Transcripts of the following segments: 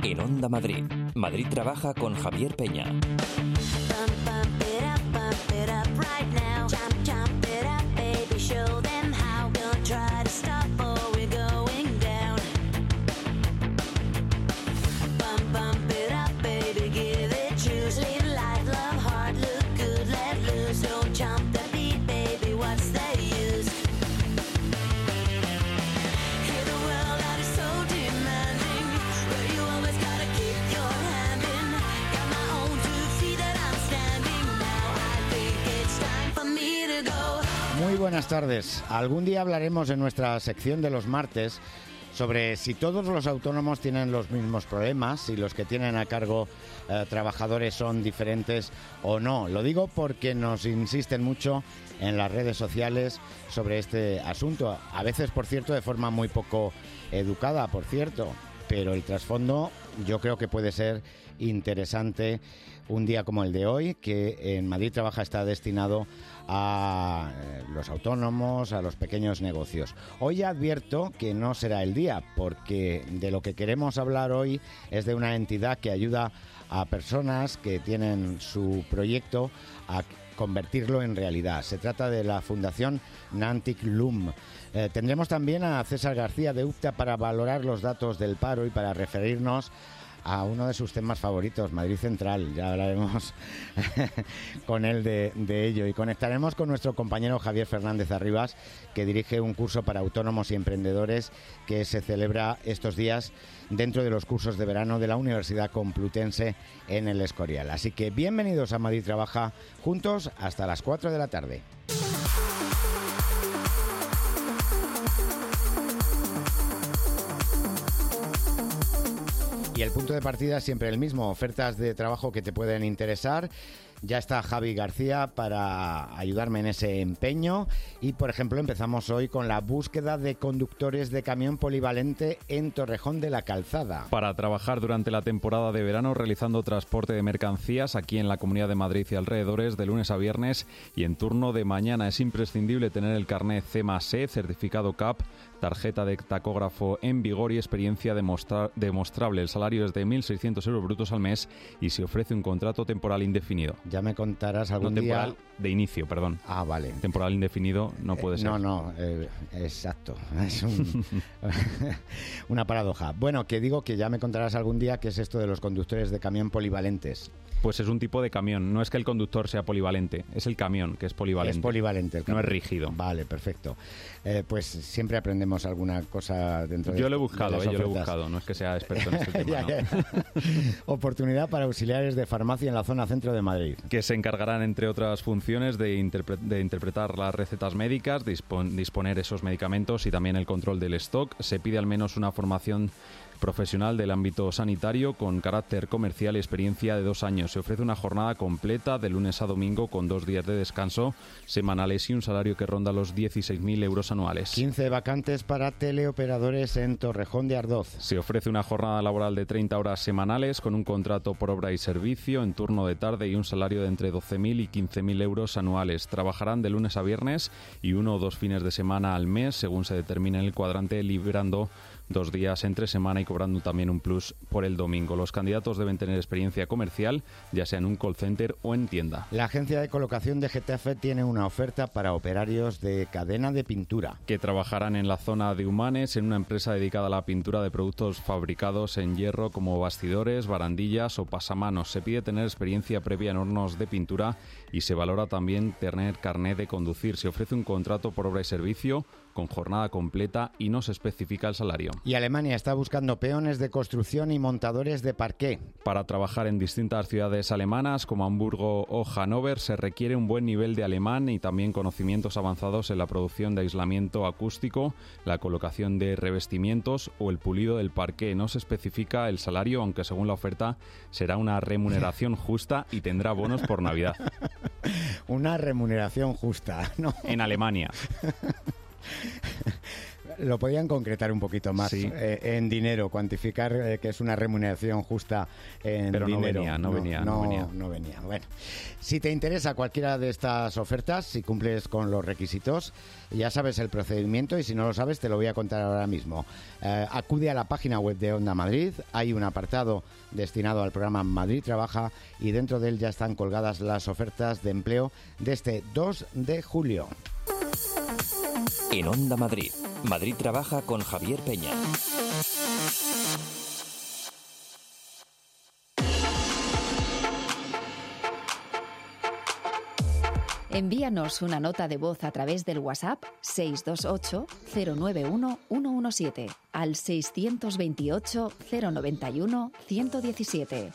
En Onda Madrid. Madrid trabaja con Javier Peña. Muy buenas tardes. Algún día hablaremos en nuestra sección de los martes sobre si todos los autónomos tienen los mismos problemas, si los que tienen a cargo trabajadores son diferentes o no. Lo digo porque nos insisten mucho en las redes sociales sobre este asunto. A veces, por cierto, de forma muy poco educada, por cierto. Pero el trasfondo yo creo que puede ser interesante un día como el de hoy, que en Madrid Trabaja está destinado a los autónomos, a los pequeños negocios. Hoy ya advierto que no será el día, porque de lo que queremos hablar hoy es de una entidad que ayuda a personas que tienen su proyecto a convertirlo en realidad. Se trata de la Fundación Nantic Lum. Tendremos también a César García de UPTA para valorar los datos del paro y para referirnos a uno de sus temas favoritos, Madrid Central. Ya hablaremos con él de ello. Y conectaremos con nuestro compañero Javier Fernández Arribas, que dirige un curso para autónomos y emprendedores que se celebra estos días dentro de los cursos de verano de la Universidad Complutense en el Escorial. Así que bienvenidos a Madrid Trabaja, juntos hasta las 4 de la tarde. Y el punto de partida es siempre el mismo, ofertas de trabajo que te pueden interesar. Ya está Javi García para ayudarme en ese empeño y, por ejemplo, empezamos hoy con la búsqueda de conductores de camión polivalente en Torrejón de la Calzada. Para trabajar durante la temporada de verano realizando transporte de mercancías aquí en la Comunidad de Madrid y alrededores de lunes a viernes y en turno de mañana es imprescindible tener el carnet C+E, certificado CAP, tarjeta de tacógrafo en vigor y experiencia demostrable. El salario es de 1.600 euros brutos al mes y se ofrece un contrato temporal indefinido. Ya me contarás algún día... temporal de inicio, perdón. Ah, vale. Temporal indefinido no puede ser. Exacto. Es una paradoja. Bueno, que digo que ya me contarás algún día qué es esto de los conductores de camión polivalentes. Pues es un tipo de camión. No es que el conductor sea polivalente, es el camión que es polivalente. Es polivalente el camión. No es rígido. Vale, perfecto. Pues siempre aprendemos alguna cosa dentro de... Yo lo he buscado, no es que sea experto en este tema. Oportunidad para auxiliares de farmacia en la zona centro de Madrid. Que se encargarán, entre otras funciones, de interpretar las recetas médicas, disponer esos medicamentos y también el control del stock. Se pide al menos una formación profesional del ámbito sanitario con carácter comercial y experiencia de 2 años. Se ofrece una jornada completa de lunes a domingo con 2 días de descanso semanales y un salario que ronda los 16.000 euros anuales. 15 vacantes para teleoperadores en Torrejón de Ardoz. Se ofrece una jornada laboral de 30 horas semanales con un contrato por obra y servicio en turno de tarde y un salario de entre 12.000 y 15.000 euros anuales. Trabajarán de lunes a viernes y 1 o 2 fines de semana al mes según se determine en el cuadrante, librando 2 días entre semana y cobrando también un plus por el domingo. Los candidatos deben tener experiencia comercial, ya sea en un call center o en tienda. La agencia de colocación de Getafe tiene una oferta para operarios de cadena de pintura. Que trabajarán en la zona de Humanes, en una empresa dedicada a la pintura de productos fabricados en hierro como bastidores, barandillas o pasamanos. Se pide tener experiencia previa en hornos de pintura y se valora también tener carnet de conducir. Se ofrece un contrato por obra y servicio con jornada completa y no se especifica el salario. Y Alemania está buscando peones de construcción y montadores de parqué. Para trabajar en distintas ciudades alemanas como Hamburgo o Hannover se requiere un buen nivel de alemán y también conocimientos avanzados en la producción de aislamiento acústico, la colocación de revestimientos o el pulido del parqué. No se especifica el salario, aunque según la oferta será una remuneración justa y tendrá bonos por Navidad. Una remuneración justa, ¿no? En Alemania. Lo podían concretar un poquito más en dinero, cuantificar que es una remuneración justa en pero dinero. No venía. Bueno, si te interesa cualquiera de estas ofertas, si cumples con los requisitos, ya sabes el procedimiento y si no lo sabes te lo voy a contar ahora mismo. Acude a la página web de Onda Madrid, hay un apartado destinado al programa Madrid Trabaja y dentro de él ya están colgadas las ofertas de empleo de este 2 de julio. En Onda Madrid, Madrid Trabaja con Javier Peña. Envíanos una nota de voz a través del WhatsApp 628 091 117 al 628 091 117.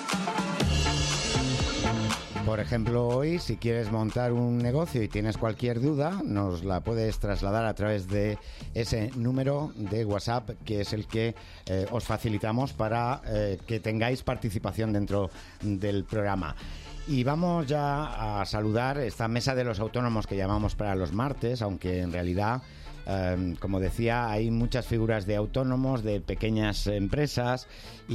Por ejemplo, hoy, si quieres montar un negocio y tienes cualquier duda, nos la puedes trasladar a través de ese número de WhatsApp, que es el que os facilitamos para que tengáis participación dentro del programa. Y vamos ya a saludar esta mesa de los autónomos que llamamos para los martes, aunque en realidad, como decía, hay muchas figuras de autónomos, de pequeñas empresas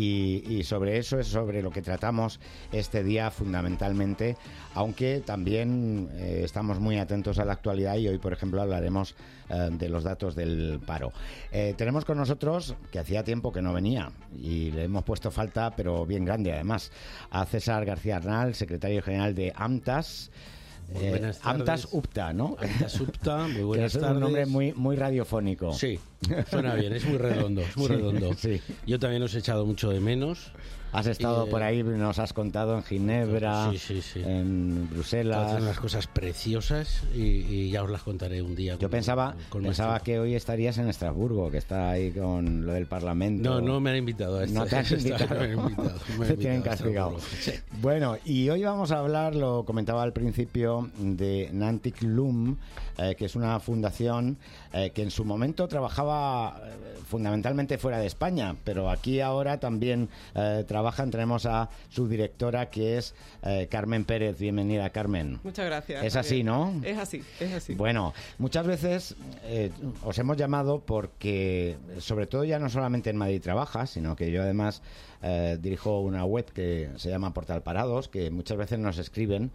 y sobre eso es sobre lo que tratamos este día fundamentalmente, aunque también estamos muy atentos a la actualidad y hoy, por ejemplo, hablaremos de los datos del paro. Tenemos con nosotros, que hacía tiempo que no venía y le hemos puesto falta, pero bien grande además, a César García Arnal, secretario general de AMTAS. AMTAS UPTA, ¿no? AMTAS UPTA, muy buenas tardes. Es un nombre muy radiofónico. Sí, suena bien, es muy redondo, es muy redondo. Sí. Yo también os he echado mucho de menos. Has estado por ahí, nos has contado en Ginebra, sí. en Bruselas. Hacen unas cosas preciosas y ya os las contaré un día. Yo pensaba que hoy estarías en Estrasburgo, que está ahí con lo del Parlamento. No me han invitado a esto. No te han invitado. Te tienen castigado. Sí. Bueno, y hoy vamos a hablar, lo comentaba al principio, de Nantic Lum, que es una fundación que en su momento trabajaba fundamentalmente fuera de España, pero aquí ahora también trabajan. Tenemos a su directora, que es Carmen Pérez. Bienvenida, Carmen. Muchas gracias. Es así, ¿no? Es así. Bueno, muchas veces os hemos llamado porque, sobre todo ya no solamente en Madrid Trabaja, sino que yo además dirijo una web que se llama Portal Parados, que muchas veces nos escriben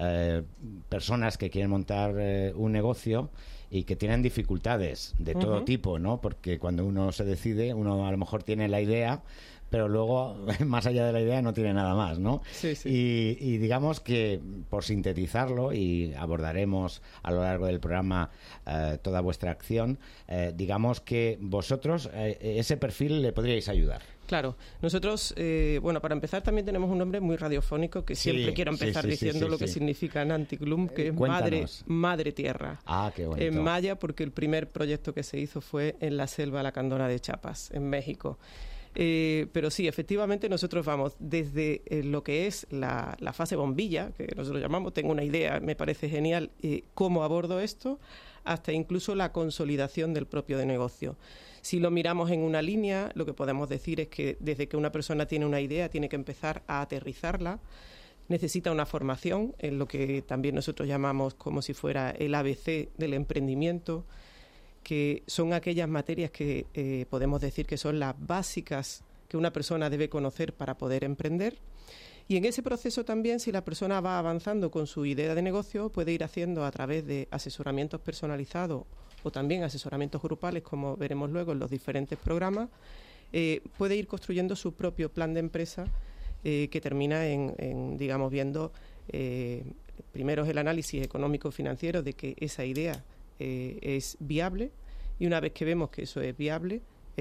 personas que quieren montar un negocio y que tienen dificultades de todo tipo, ¿no? Porque cuando uno se decide, uno a lo mejor tiene la idea, pero luego, más allá de la idea, no tiene nada más, ¿no? Sí. Y digamos que, por sintetizarlo, y abordaremos a lo largo del programa toda vuestra acción, digamos que vosotros, ese perfil le podríais ayudar. Claro, nosotros, para empezar también tenemos un nombre muy radiofónico que siempre quiero empezar diciendo lo que significa Nantic Lum, que es madre tierra. Ah, qué bonito. En maya, porque el primer proyecto que se hizo fue en la selva lacandona de Chiapas, en México. Pero sí, efectivamente nosotros vamos desde lo que es la fase bombilla, que nosotros llamamos, tengo una idea, me parece genial cómo abordo esto, hasta incluso la consolidación del propio negocio. Si lo miramos en una línea, lo que podemos decir es que desde que una persona tiene una idea, tiene que empezar a aterrizarla, necesita una formación en lo que también nosotros llamamos como si fuera el ABC del emprendimiento, que son aquellas materias que podemos decir que son las básicas que una persona debe conocer para poder emprender. Y en ese proceso también, si la persona va avanzando con su idea de negocio, puede ir haciendo a través de asesoramientos personalizados o también asesoramientos grupales, como veremos luego en los diferentes programas, puede ir construyendo su propio plan de empresa que termina en digamos, viendo primero es el análisis económico-financiero de que esa idea es viable, y una vez que vemos que eso es viable,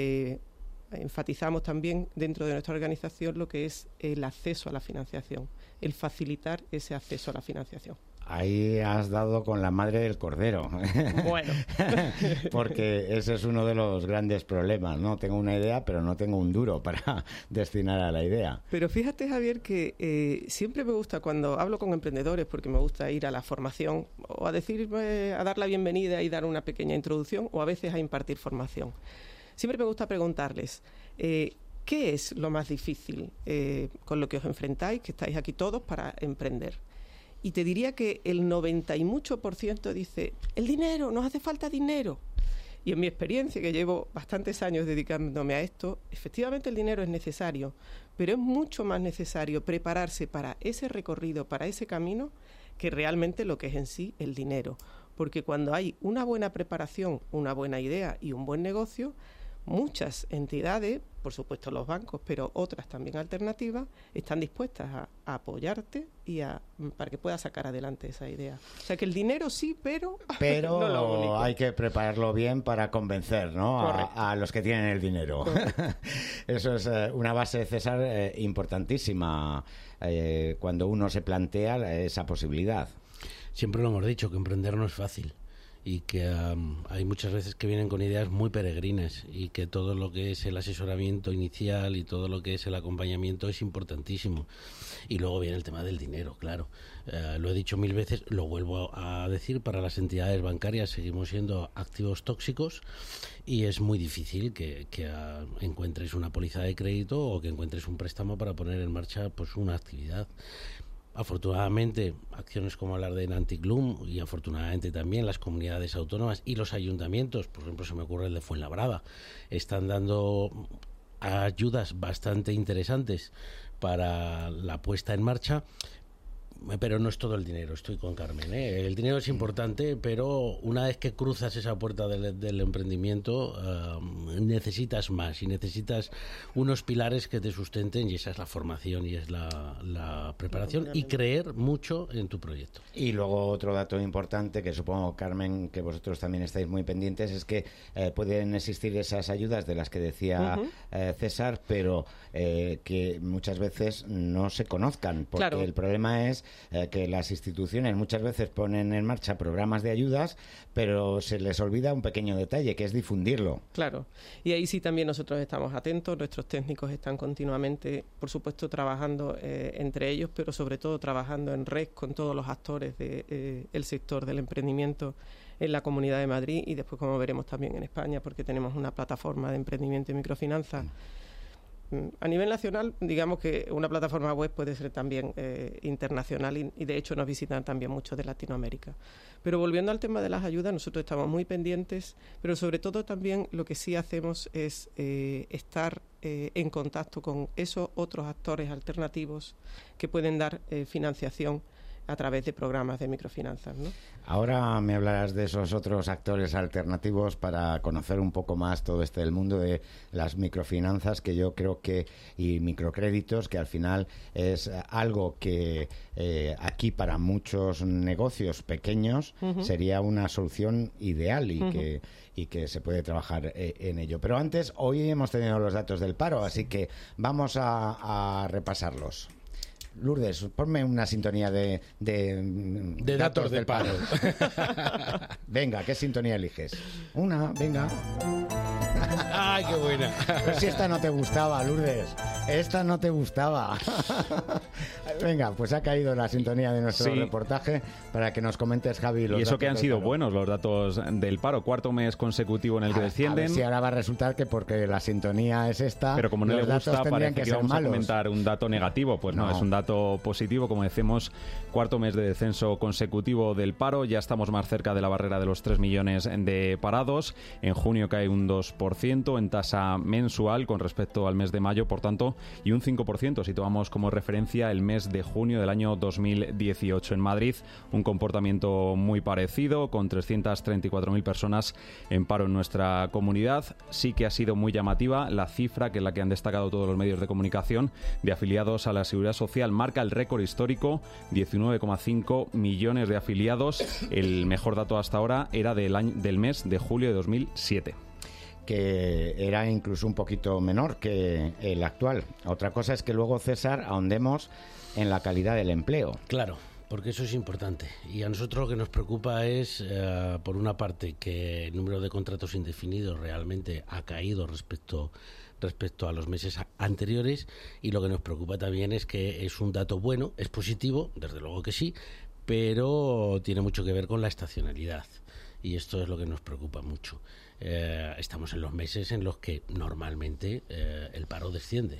enfatizamos también dentro de nuestra organización lo que es el acceso a la financiación, el facilitar ese acceso a la financiación. Ahí has dado con la madre del cordero. Bueno. Porque ese es uno de los grandes problemas, ¿no? Tengo una idea, pero no tengo un duro para destinar a la idea. Pero fíjate, Javier, que siempre me gusta cuando hablo con emprendedores, porque me gusta ir a la formación o a decir, a dar la bienvenida y dar una pequeña introducción, o a veces a impartir formación. Siempre me gusta preguntarles, ¿qué es lo más difícil con lo que os enfrentáis, que estáis aquí todos para emprender? Y te diría que el 90 y mucho % dice, el dinero, nos hace falta dinero. Y en mi experiencia, que llevo bastantes años dedicándome a esto, efectivamente el dinero es necesario, pero es mucho más necesario prepararse para ese recorrido, para ese camino, que realmente lo que es en sí el dinero. Porque cuando hay una buena preparación, una buena idea y un buen negocio, muchas entidades, por supuesto los bancos, pero otras también alternativas, están dispuestas a apoyarte y para que puedas sacar adelante esa idea. O sea que el dinero sí, pero no lo único. Hay que prepararlo bien para convencer, ¿no? a los que tienen el dinero. Eso es una base, César, importantísima cuando uno se plantea esa posibilidad. Siempre lo hemos dicho, que emprender no es fácil. Y que hay muchas veces que vienen con ideas muy peregrinas y que todo lo que es el asesoramiento inicial y todo lo que es el acompañamiento es importantísimo. Y luego viene el tema del dinero, claro. Lo he dicho 1000 veces, lo vuelvo a decir, para las entidades bancarias seguimos siendo activos tóxicos y es muy difícil que encuentres una póliza de crédito o que encuentres un préstamo para poner en marcha pues una actividad. Afortunadamente, acciones como la de Anticlum y afortunadamente también las comunidades autónomas y los ayuntamientos, por ejemplo, se me ocurre el de Fuenlabrada, están dando ayudas bastante interesantes para la puesta en marcha, pero no es todo el dinero, estoy con Carmen, ¿eh? El dinero es importante, pero una vez que cruzas esa puerta del emprendimiento, necesitas más y necesitas unos pilares que te sustenten, y esa es la formación y es la preparación y creer mucho en tu proyecto. Y luego otro dato importante que supongo, Carmen, que vosotros también estáis muy pendientes, es que pueden existir esas ayudas de las que decía César, pero que muchas veces no se conozcan, porque claro, el problema es que las instituciones muchas veces ponen en marcha programas de ayudas, pero se les olvida un pequeño detalle, que es difundirlo. Claro, y ahí sí también nosotros estamos atentos, nuestros técnicos están continuamente, por supuesto, trabajando entre ellos, pero sobre todo trabajando en red con todos los actores del sector del emprendimiento en la Comunidad de Madrid y después, como veremos, también en España, porque tenemos una plataforma de emprendimiento y microfinanzas. A nivel nacional, digamos que una plataforma web puede ser también internacional y de hecho nos visitan también muchos de Latinoamérica. Pero volviendo al tema de las ayudas, nosotros estamos muy pendientes, pero sobre todo también lo que sí hacemos es estar en contacto con esos otros actores alternativos que pueden dar financiación a través de programas de microfinanzas, ¿no? Ahora me hablarás de esos otros actores alternativos para conocer un poco más todo el mundo de las microfinanzas, que yo creo que, y microcréditos, que al final es algo que aquí para muchos negocios pequeños sería una solución ideal y que se puede trabajar en ello. Pero antes, hoy hemos tenido los datos del paro, así que vamos a repasarlos. Lourdes, ponme una sintonía de datos del paro. Venga, ¿qué sintonía eliges? Una, venga. ¡Ay, qué buena! Pero si esta no te gustaba, Lourdes. Esta no te gustaba. Venga, pues ha caído la sintonía de nuestro reportaje para que nos comentes, Javi, los y eso datos que han sido buenos los datos del paro. Cuarto mes consecutivo en el que descienden. A ver si ahora va a resultar que porque la sintonía es esta, pero como no le gusta, parece que vamos malos. A comentar un dato negativo. Pues no, es un dato positivo. Como decimos, cuarto mes de descenso consecutivo del paro. Ya estamos más cerca de la barrera de los 3 millones de parados. En junio cae un 2% en tasa mensual con respecto al mes de mayo, por tanto, y un 5% si tomamos como referencia el mes de junio del año 2018. En Madrid, un comportamiento muy parecido, con 334.000 personas en paro en nuestra comunidad. Sí que ha sido muy llamativa la cifra, que es la que han destacado todos los medios de comunicación, de afiliados a la Seguridad Social. Marca el récord histórico, 19,5 millones de afiliados. El mejor dato hasta ahora era del mes de julio de 2007. Que era incluso un poquito menor que el actual. Otra cosa es que luego, César, ahondemos en la calidad del empleo. Claro, porque eso es importante. Y a nosotros lo que nos preocupa es, por una parte, que el número de contratos indefinidos realmente ha caído respecto a los meses anteriores, y lo que nos preocupa también es que es un dato bueno, es positivo, desde luego que sí, pero tiene mucho que ver con la estacionalidad. Y esto es lo que nos preocupa mucho. Estamos en los meses en los que normalmente el paro desciende.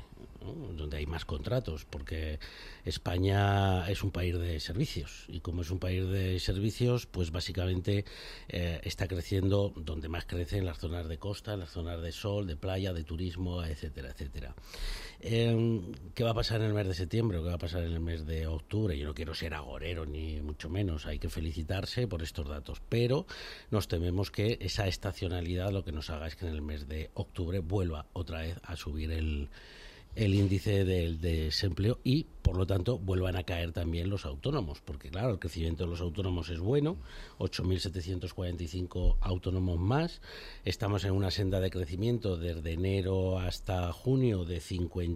¿no? Donde hay más contratos, porque España es un país de servicios, y como es un país de servicios, pues básicamente está creciendo donde más crece, en las zonas de costa, en las zonas de sol, de playa, de turismo, etcétera, etcétera. ¿Qué va a pasar en el mes de septiembre o qué va a pasar en el mes de octubre? Yo no quiero ser agorero ni mucho menos, hay que felicitarse por estos datos, pero nos tememos que esa estacionalidad lo que nos haga es que en el mes de octubre vuelva otra vez a subir el índice del desempleo y, por lo tanto, vuelvan a caer también los autónomos, porque, claro, el crecimiento de los autónomos es bueno, 8.745 autónomos más, estamos en una senda de crecimiento desde enero hasta junio de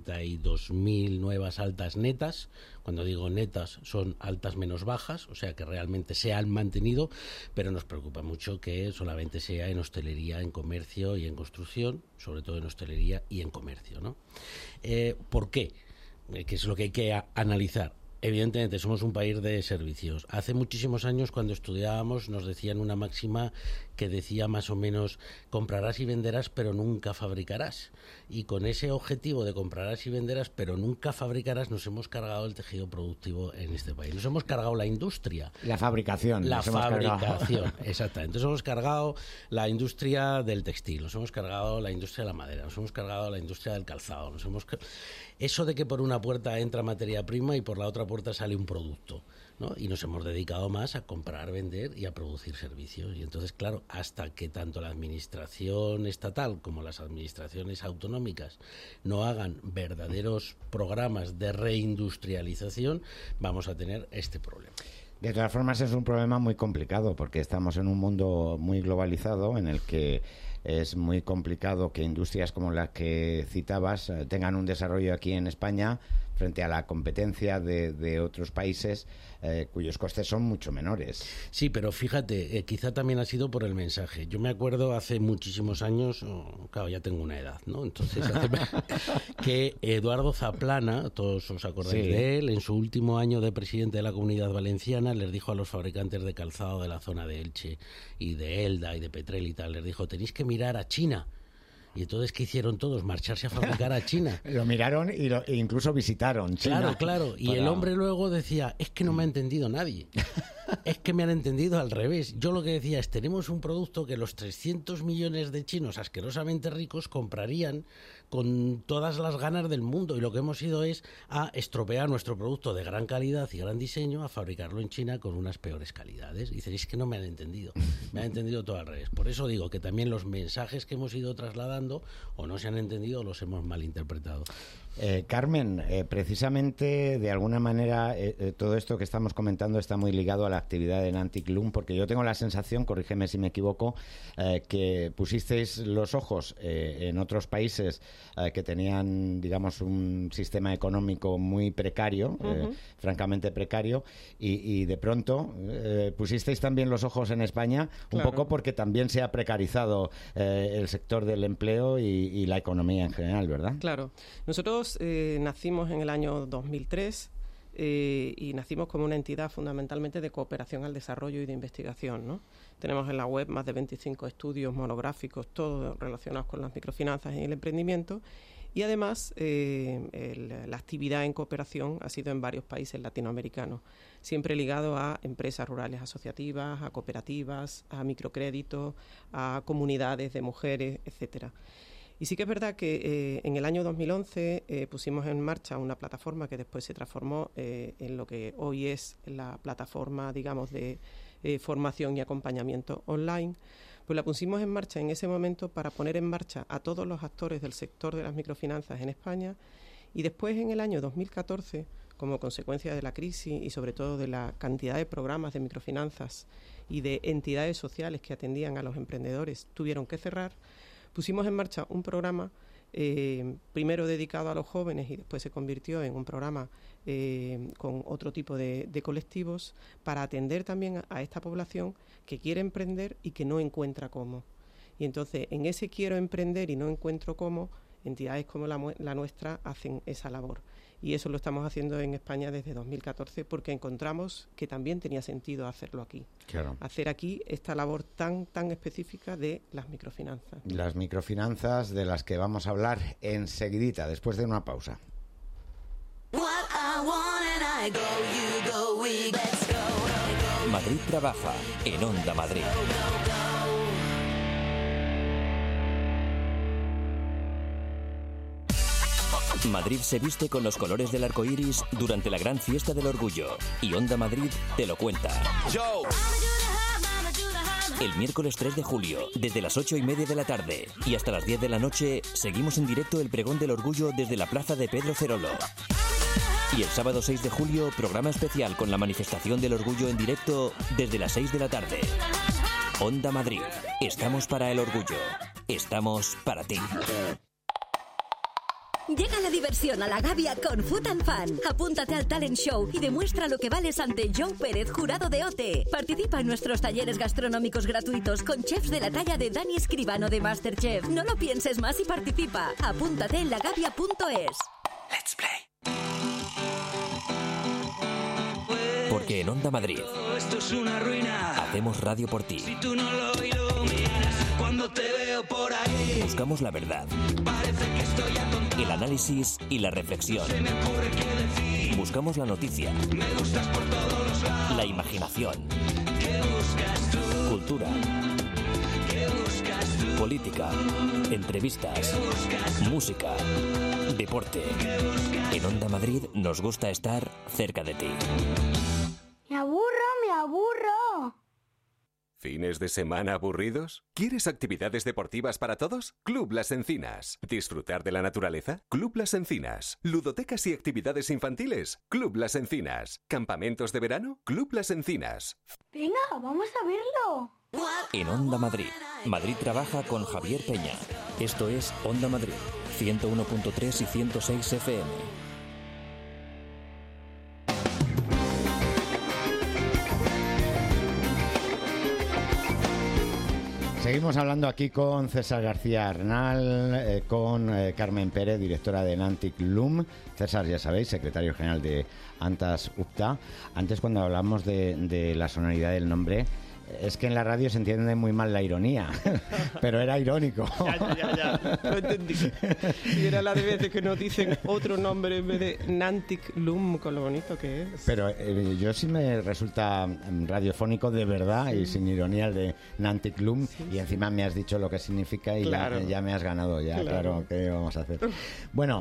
52.000 nuevas altas netas. Cuando digo netas son altas menos bajas, o sea que realmente se han mantenido, pero nos preocupa mucho que solamente sea en hostelería, en comercio y en construcción, sobre todo en hostelería y en comercio, ¿no? ¿Por qué? Que es lo que hay que analizar. Evidentemente somos un país de servicios. Hace muchísimos años, cuando estudiábamos, nos decían una máxima que decía más o menos: comprarás y venderás, pero nunca fabricarás. Y con ese objetivo de comprarás y venderás, pero nunca fabricarás, nos hemos cargado el tejido productivo en este país. Nos hemos cargado la industria. La fabricación. La fabricación, exactamente. Entonces hemos cargado la industria del textil, nos hemos cargado la industria de la madera, nos hemos cargado la industria del calzado. Eso de que por una puerta entra materia prima y por la otra puerta sale un producto, ¿no? Y nos hemos dedicado más a comprar, vender y a producir servicios. Y entonces, claro, hasta que tanto la administración estatal como las administraciones autonómicas no hagan verdaderos programas de reindustrialización, vamos a tener este problema. De todas formas, es un problema muy complicado, porque estamos en un mundo muy globalizado en el que es muy complicado que industrias como las que citabas tengan un desarrollo aquí en España frente a la competencia de otros países cuyos costes son mucho menores. Sí, pero fíjate, quizá también ha sido por el mensaje. Yo me acuerdo hace muchísimos años, claro, ya tengo una edad, ¿no? Entonces, que Eduardo Zaplana, todos os acordáis de él, en su último año de presidente de la Comunidad Valenciana, les dijo a los fabricantes de calzado de la zona de Elche y de Elda y de Petrel y tal, les dijo: tenéis que mirar a China. Y entonces, ¿qué hicieron todos? Marcharse a fabricar a China. Lo miraron e incluso visitaron China. Claro. Y el hombre luego decía: es que no me ha entendido nadie. Es que me han entendido al revés. Yo lo que decía es: tenemos un producto que los 300 millones de chinos asquerosamente ricos comprarían con todas las ganas del mundo, y lo que hemos ido es a estropear nuestro producto de gran calidad y gran diseño, a fabricarlo en China con unas peores calidades. Y diréis que no me han entendido. Me han entendido todo al revés. Por eso digo que también los mensajes que hemos ido trasladando o no se han entendido o los hemos malinterpretado. Carmen, precisamente de alguna manera todo esto que estamos comentando está muy ligado a la actividad de Nantic Loom, porque yo tengo la sensación, corrígeme si me equivoco, que pusisteis los ojos en otros países que tenían, digamos, un sistema económico muy precario, francamente precario, y de pronto pusisteis también los ojos en España, un poco porque también se ha precarizado el sector del empleo y la economía en general, ¿verdad? Claro. Nosotros nacimos en el año 2003 y nacimos como una entidad fundamentalmente de cooperación al desarrollo y de investigación, ¿no? Tenemos en la web más de 25 estudios monográficos, todos relacionados con las microfinanzas y el emprendimiento, y además la actividad en cooperación ha sido en varios países latinoamericanos, siempre ligado a empresas rurales asociativas, a cooperativas, a microcréditos, a comunidades de mujeres, etcétera. Y sí que es verdad que en el año 2011 pusimos en marcha una plataforma que después se transformó en lo que hoy es la plataforma, digamos, de formación y acompañamiento online. Pues la pusimos en marcha en ese momento para poner en marcha a todos los actores del sector de las microfinanzas en España, y después en el año 2014, como consecuencia de la crisis y sobre todo de la cantidad de programas de microfinanzas y de entidades sociales que atendían a los emprendedores, tuvieron que cerrar. Pusimos en marcha un programa primero dedicado a los jóvenes y después se convirtió en un programa con otro tipo de colectivos para atender también a esta población que quiere emprender y que no encuentra cómo. Y entonces, en ese quiero emprender y no encuentro cómo, entidades como la nuestra hacen esa labor. Y eso lo estamos haciendo en España desde 2014 porque encontramos que también tenía sentido hacerlo aquí. Claro. Hacer aquí esta labor tan específica de las microfinanzas. Las microfinanzas de las que vamos a hablar enseguidita, después de una pausa. Madrid trabaja en Onda Madrid. Madrid se viste con los colores del arco iris durante la gran fiesta del orgullo. Y Onda Madrid te lo cuenta. El miércoles 3 de julio, desde las 8:30 de la tarde y hasta las 10 de la noche, seguimos en directo el pregón del orgullo desde la plaza de Pedro Cerolo. Y el sábado 6 de julio, programa especial con la manifestación del orgullo en directo desde las 6 de la tarde. Onda Madrid. Estamos para el orgullo. Estamos para ti. Llega la diversión a La Gavia con Food and Fun. Apúntate al talent show y demuestra lo que vales ante Joe Pérez, jurado de OTE. Participa en nuestros talleres gastronómicos gratuitos con chefs de la talla de Dani Escribano de MasterChef. No lo pienses más y participa. Apúntate en lagavia.es. Let's play. Porque en Onda Madrid esto es una ruina. Hacemos radio por ti. Si tú no lo iluminas, cuando te veo por ahí, Buscamos la verdad, parece que estoy atontado. el análisis y la reflexión. Se me ocurre qué decir. Buscamos la noticia, Me gustas por todos los lados. la imaginación, ¿Qué buscas tú? cultura, ¿Qué buscas tú? política, entrevistas, música, deporte. En Onda Madrid nos gusta estar cerca de ti. Me aburro. ¿Fines de semana aburridos? ¿Quieres actividades deportivas para todos? Club Las Encinas. ¿Disfrutar de la naturaleza? Club Las Encinas. ¿Ludotecas y actividades infantiles? Club Las Encinas. ¿Campamentos de verano? Club Las Encinas. Venga, vamos a verlo. En Onda Madrid, Madrid trabaja con Javier Peña. Esto es Onda Madrid, 101.3 y 106 FM. Seguimos hablando aquí con César García Arnal, con Carmen Pérez, directora de Nantic Lum. César, ya sabéis, secretario general de Antas UPTA. Antes, cuando hablamos de la sonoridad del nombre, es que en la radio se entiende muy mal la ironía, pero era irónico. Ya, lo entendí. Y era la de veces que nos dicen otro nombre en vez de Nantic Lum, con lo bonito que es. Pero yo sí me resulta radiofónico de verdad y sin ironía el de Nantic Lum, y encima me has dicho lo que significa y Claro. ya me has ganado, claro, ¿qué vamos a hacer? Bueno,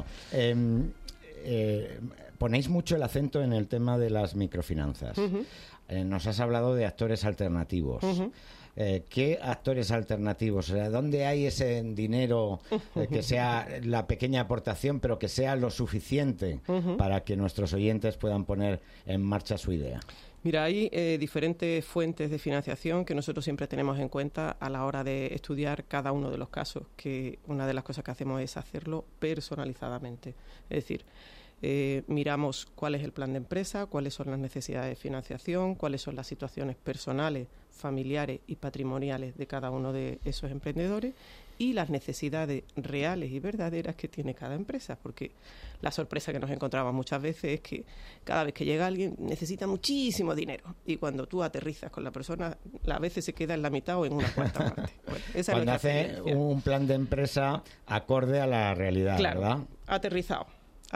ponéis mucho el acento en el tema de las microfinanzas. Nos has hablado de actores alternativos. ¿Qué actores alternativos? O sea, ¿dónde hay ese dinero que sea la pequeña aportación, pero que sea lo suficiente para que nuestros oyentes puedan poner en marcha su idea? Mira, hay diferentes fuentes de financiación que nosotros siempre tenemos en cuenta a la hora de estudiar cada uno de los casos, que una de las cosas que hacemos es hacerlo personalizadamente. Es decir, miramos cuál es el plan de empresa, cuáles son las necesidades de financiación, cuáles son las situaciones personales, familiares y patrimoniales de cada uno de esos emprendedores y las necesidades reales y verdaderas que tiene cada empresa, porque la sorpresa que nos encontramos muchas veces es que cada vez que llega alguien necesita muchísimo dinero y cuando tú aterrizas con la persona, a veces se queda en la mitad o en una cuarta parte. Bueno, esa Cuando es nuestra hace experiencia. un plan de empresa acorde a la realidad, Claro, ¿verdad? aterrizado.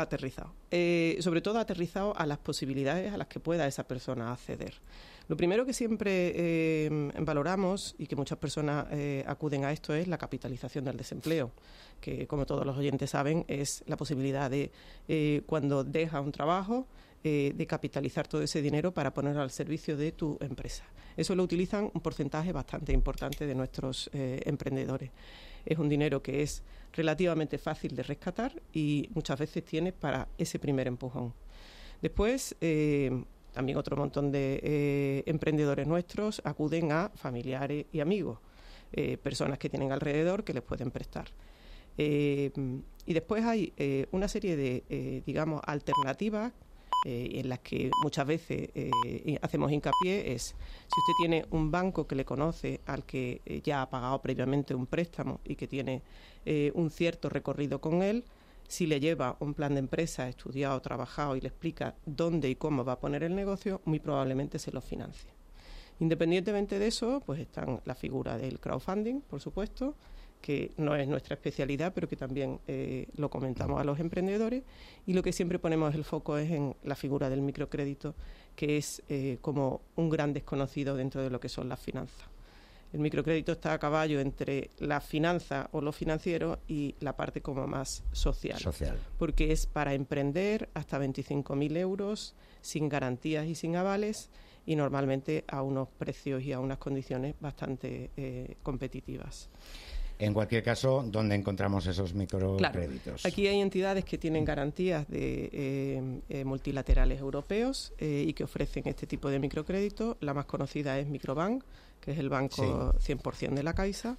Sobre todo aterrizado a las posibilidades a las que pueda esa persona acceder. Lo primero que siempre valoramos y que muchas personas acuden a esto es la capitalización del desempleo, que como todos los oyentes saben es la posibilidad de cuando dejas un trabajo de capitalizar todo ese dinero para ponerlo al servicio de tu empresa. Eso lo utilizan un porcentaje bastante importante de nuestros emprendedores. Es un dinero que es relativamente fácil de rescatar y muchas veces tienes para ese primer empujón. Después, también otro montón de emprendedores nuestros acuden a familiares y amigos, personas que tienen alrededor que les pueden prestar. Y después hay una serie de, digamos, alternativas en las que muchas veces hacemos hincapié es, si usted tiene un banco que le conoce al que ya ha pagado previamente un préstamo y que tiene un cierto recorrido con él, si le lleva un plan de empresa estudiado, trabajado y le explica dónde y cómo va a poner el negocio, muy probablemente se lo financie. Independientemente de eso, pues están la figura del crowdfunding, por supuesto, que no es nuestra especialidad, pero que también lo comentamos a los emprendedores, y lo que siempre ponemos el foco es en la figura del microcrédito, que es como un gran desconocido dentro de lo que son las finanzas. El microcrédito está a caballo entre la finanza o lo financiero y la parte como más social. Porque es para emprender hasta 25.000 euros, sin garantías y sin avales, y normalmente a unos precios y a unas condiciones bastante competitivas. En cualquier caso, ¿dónde encontramos esos microcréditos? Claro. Aquí hay entidades que tienen garantías de multilaterales europeos y que ofrecen este tipo de microcrédito. La más conocida es Microbank, que es el banco 100% de la Caixa.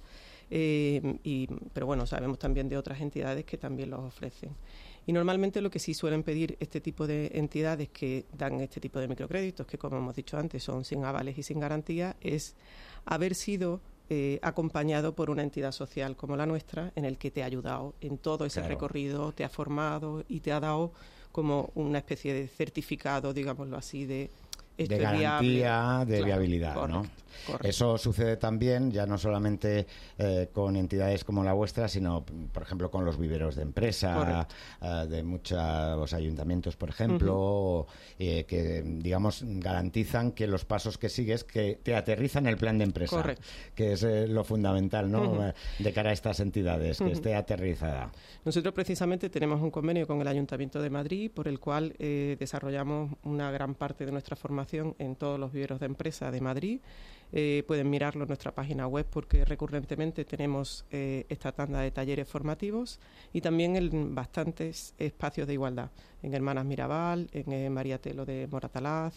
Pero bueno, sabemos también de otras entidades que también los ofrecen. Y normalmente lo que sí suelen pedir este tipo de entidades que dan este tipo de microcréditos, que como hemos dicho antes son sin avales y sin garantía, es haber sido acompañado por una entidad social como la nuestra, en el que te ha ayudado en todo ese recorrido, te ha formado y te ha dado como una especie de certificado, digámoslo así, de garantía, de viabilidad, correcto, ¿no? Correcto. Eso sucede también, ya no solamente con entidades como la vuestra, sino, por ejemplo, con los viveros de empresa, de muchos ayuntamientos, por ejemplo, que, digamos, garantizan que los pasos que sigues, que te aterrizan el plan de empresa, correcto, que es lo fundamental, ¿no? De cara a estas entidades, que esté aterrizada. Nosotros precisamente tenemos un convenio con el Ayuntamiento de Madrid, por el cual desarrollamos una gran parte de nuestra formación en todos los viveros de empresa de Madrid. Pueden mirarlo en nuestra página web, porque recurrentemente tenemos esta tanda de talleres formativos, y también en bastantes espacios de igualdad, en Hermanas Mirabal, en María Telo de Moratalaz,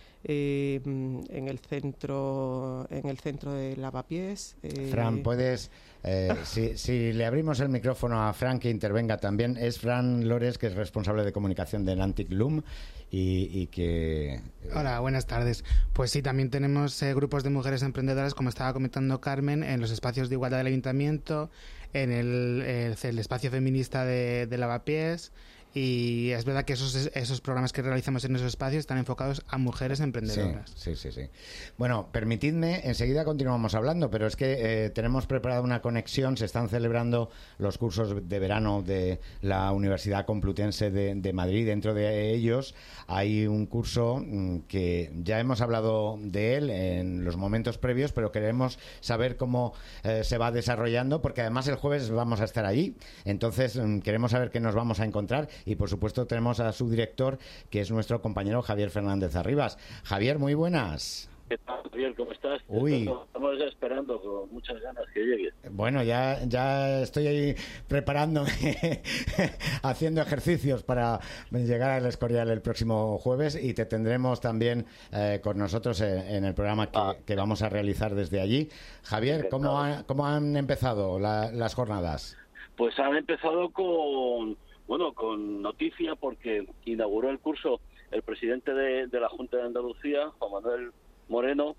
en el centro de Lavapiés. Fran, puedes, si le abrimos el micrófono a Fran, que intervenga también. Es Fran Lores, que es responsable de comunicación de Nantic Loom y que... Hola, buenas tardes. Pues sí, también tenemos grupos de mujeres emprendedoras, como estaba comentando Carmen, en los espacios de igualdad del Ayuntamiento, en el espacio feminista de Lavapiés. Y es verdad que esos programas que realizamos en esos espacios están enfocados a mujeres emprendedoras. Sí. Bueno, permitidme, enseguida continuamos hablando, pero es que tenemos preparada una conexión. Se están celebrando los cursos de verano de la Universidad Complutense de Madrid. Dentro de ellos hay un curso que ya hemos hablado de él en los momentos previos, pero queremos saber cómo se va desarrollando, porque además el jueves vamos a estar allí. Entonces queremos saber qué nos vamos a encontrar. Y por supuesto tenemos a su director, que es nuestro compañero Javier Fernández Arribas. Javier, muy buenas. ¿Qué tal, Javier? ¿Cómo estás? Uy. Estamos ya esperando con muchas ganas que llegues. Bueno, ya estoy ahí preparándome, haciendo ejercicios para llegar al Escorial el próximo jueves, y te tendremos también con nosotros en el programa que vamos a realizar desde allí. Javier, ¿cómo han empezado las jornadas? Pues han empezado con noticia, porque inauguró el curso el presidente de la Junta de Andalucía, Juan Manuel Moreno,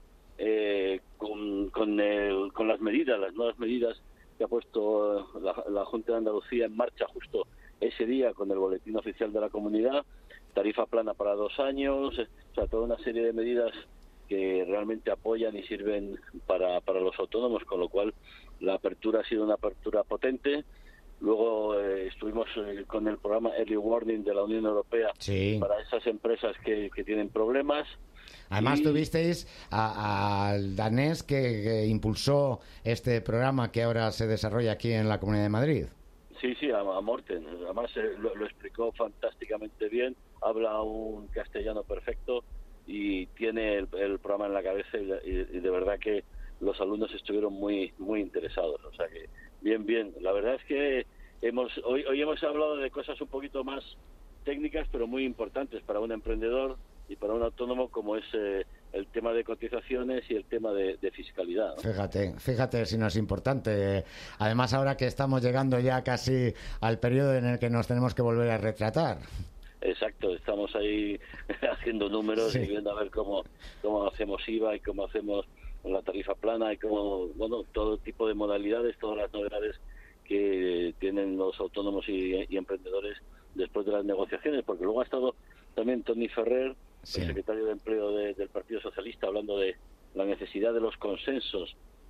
con las nuevas medidas que ha puesto la Junta de Andalucía en marcha justo ese día con el boletín oficial de la comunidad, tarifa plana para 2 años, o sea, toda una serie de medidas que realmente apoyan y sirven para los autónomos, con lo cual la apertura ha sido una apertura potente. Luego estuvimos con el programa Early Warning de la Unión Europea para esas empresas que tienen problemas. Además, tuvisteis al danés que impulsó este programa que ahora se desarrolla aquí en la Comunidad de Madrid. Sí, a Morten. Además lo explicó fantásticamente bien, habla un castellano perfecto y tiene el programa en la cabeza, y de verdad que los alumnos estuvieron muy muy interesados. O sea que bien. La verdad es que hoy hemos hablado de cosas un poquito más técnicas, pero muy importantes para un emprendedor y para un autónomo, como es el tema de cotizaciones y el tema de fiscalidad, ¿no? Fíjate si no es importante. Además, ahora que estamos llegando ya casi al periodo en el que nos tenemos que volver a retratar. Exacto, estamos ahí haciendo números y viendo a ver cómo hacemos IVA y cómo hacemos la tarifa plana y cómo, todo tipo de modalidades, todas las novedades que tienen los autónomos y emprendedores después de las negociaciones, porque luego ha estado también Tony Ferrer, el secretario de Empleo del Partido Socialista, hablando de la necesidad de los consensos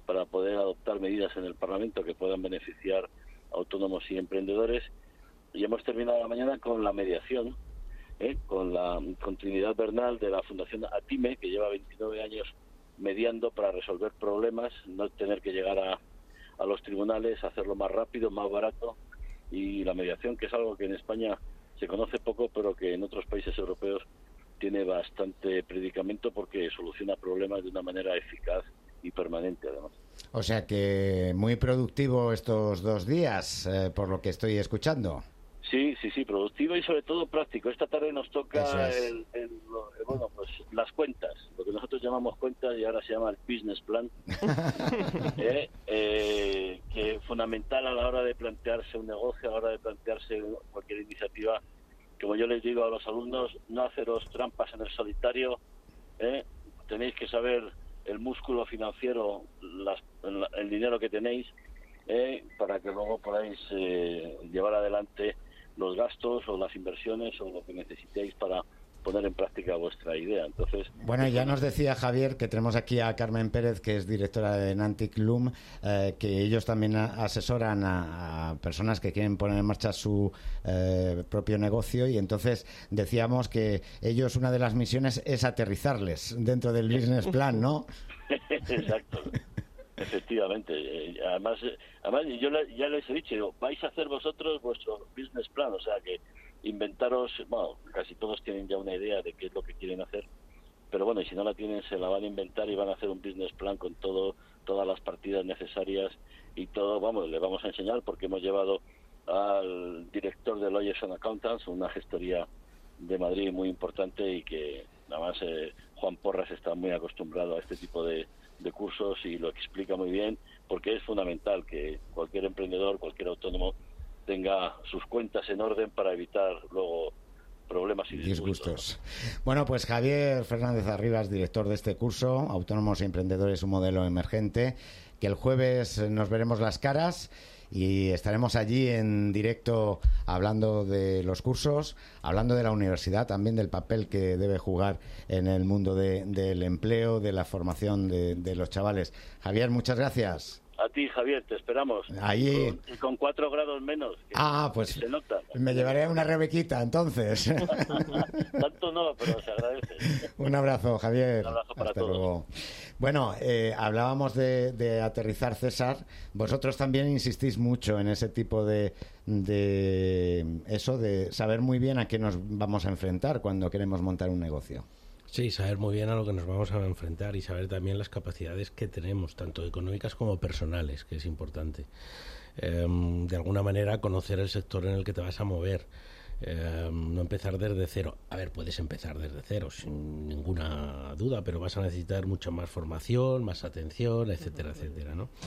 para poder adoptar medidas en el Parlamento que puedan beneficiar a autónomos y emprendedores. Y hemos terminado la mañana con la mediación, con Trinidad Bernal de la Fundación Atime, que lleva 29 años mediando para resolver problemas, no tener que llegar a los tribunales, hacerlo más rápido, más barato. Y la mediación, que es algo que en España se conoce poco, pero que en otros países europeos tiene bastante predicamento porque soluciona problemas de una manera eficaz y permanente, además. O sea que muy productivo estos 2 días, por lo que estoy escuchando. Sí, productivo y sobre todo práctico. Esta tarde nos toca pues las cuentas, lo que nosotros llamamos cuentas y ahora se llama el business plan, que es fundamental a la hora de plantearse un negocio, a la hora de plantearse cualquier iniciativa. Como yo les digo a los alumnos, no haceros trampas en el solitario, tenéis que saber el músculo financiero, el dinero que tenéis, para que luego podáis llevar adelante los gastos o las inversiones o lo que necesitéis para poner en práctica vuestra idea. Entonces, bueno, ya nos decía Javier que tenemos aquí a Carmen Pérez, que es directora de Nantic Loom, que ellos también asesoran a personas que quieren poner en marcha su propio negocio, y entonces decíamos que ellos, una de las misiones es aterrizarles dentro del business plan, ¿no? Exacto. Efectivamente, además yo ya les he dicho, vais a hacer vosotros vuestro business plan, o sea que inventaros, bueno, casi todos tienen ya una idea de qué es lo que quieren hacer, pero bueno, y si no la tienen se la van a inventar y van a hacer un business plan con todas las partidas necesarias y todo, les vamos a enseñar porque hemos llevado al director de Lawyers and Accountants, una gestoría de Madrid muy importante y que además Juan Porras está muy acostumbrado a este tipo de cursos y lo explica muy bien, porque es fundamental que cualquier emprendedor, cualquier autónomo tenga sus cuentas en orden para evitar luego problemas y disgustos. Bueno, pues Javier Fernández Arribas, director de este curso, Autónomos y Emprendedores, un modelo emergente, que el jueves nos veremos las caras y estaremos allí en directo hablando de los cursos, hablando de la universidad, también del papel que debe jugar en el mundo del empleo, de la formación de los chavales. Javier, muchas gracias. A ti, Javier, te esperamos. Ahí. Con 4 grados menos. Pues se nota. Me llevaré una rebequita, entonces. Tanto no, pero se agradece. Un abrazo, Javier. Un abrazo para Hasta todos. Luego. Bueno, hablábamos de aterrizar, César. Vosotros también insistís mucho en ese tipo de saber muy bien a qué nos vamos a enfrentar cuando queremos montar un negocio. Sí, saber muy bien a lo que nos vamos a enfrentar y saber también las capacidades que tenemos, tanto económicas como personales, que es importante. De alguna manera, conocer el sector en el que te vas a mover. No empezar desde cero. A ver, puedes empezar desde cero, sin ninguna duda, pero vas a necesitar mucha más formación, más atención, etcétera, etcétera, ¿no?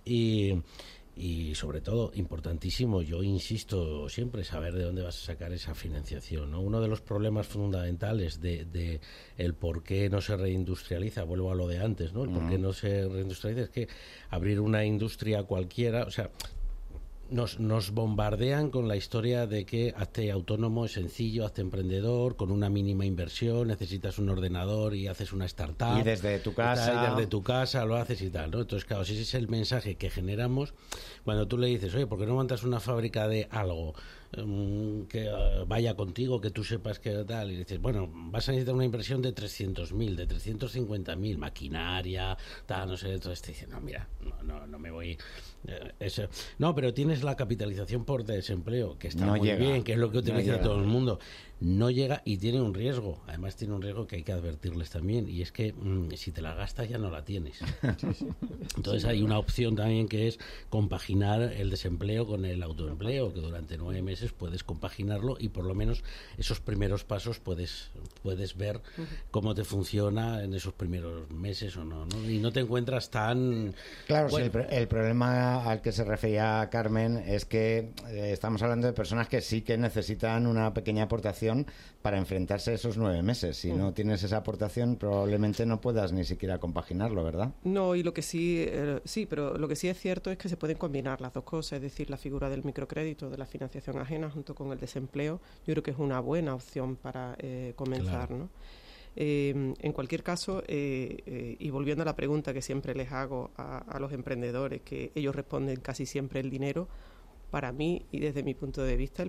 Y sobre todo, importantísimo, yo insisto siempre, saber de dónde vas a sacar esa financiación, ¿no? Uno de los problemas fundamentales de el por qué no se reindustrializa, vuelvo a lo de antes, ¿no? El por qué no se reindustrializa es que abrir una industria cualquiera, o sea, nos bombardean con la historia de que hazte autónomo es sencillo, hazte emprendedor, con una mínima inversión, necesitas un ordenador y haces una startup. Y desde tu casa. Lo haces y tal, ¿no? Entonces, claro, si ese es el mensaje que generamos, cuando tú le dices, oye, ¿por qué no montas una fábrica de algo que vaya contigo, que tú sepas que tal? Y dices, bueno, vas a necesitar una inversión de 300.000, de 350.000, maquinaria, tal, no sé, entonces te dicen, no, mira, no me voy... No, pero tienes la capitalización por desempleo, que está muy bien, que es lo que utiliza todo el mundo. No llega y tiene un riesgo. Además tiene un riesgo que hay que advertirles también, y es que si te la gastas ya no la tienes. Entonces hay una opción también, que es compaginar el desempleo con el autoempleo, que durante 9 meses puedes compaginarlo y por lo menos esos primeros pasos puedes ver cómo te funciona en esos primeros meses o no, ¿no? Y no te encuentras tan... Claro, sí, el problema al que se refería Carmen es que estamos hablando de personas que sí que necesitan una pequeña aportación para enfrentarse a esos 9 meses. Si no tienes esa aportación, probablemente no puedas ni siquiera compaginarlo, ¿verdad? No, y lo que sí, pero lo que sí es cierto es que se pueden combinar las dos cosas, es decir, la figura del microcrédito, de la financiación ajena, junto con el desempleo. Yo creo que es una buena opción para comenzar, claro, ¿no? En cualquier caso, y volviendo a la pregunta que siempre les hago a los emprendedores, que ellos responden casi siempre el dinero, para mí y desde mi punto de vista,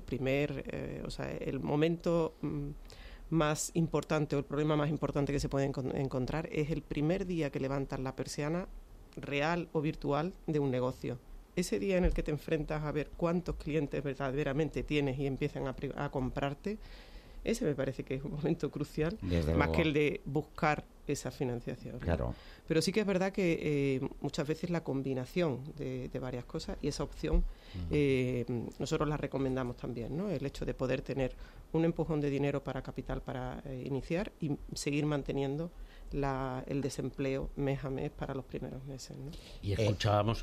el momento más importante o el problema más importante que se puede encontrar es el primer día que levantas la persiana, real o virtual, de un negocio. Ese día en el que te enfrentas a ver cuántos clientes verdaderamente tienes y empiezan a comprarte, ese me parece que es un momento crucial, más que el de buscar esa financiación. Claro. Pero sí que es verdad que muchas veces la combinación de varias cosas y esa opción nosotros la recomendamos también, ¿no? El hecho de poder tener un empujón de dinero para capital para iniciar y seguir manteniendo el desempleo mes a mes para los primeros meses, ¿no? Y escuchábamos,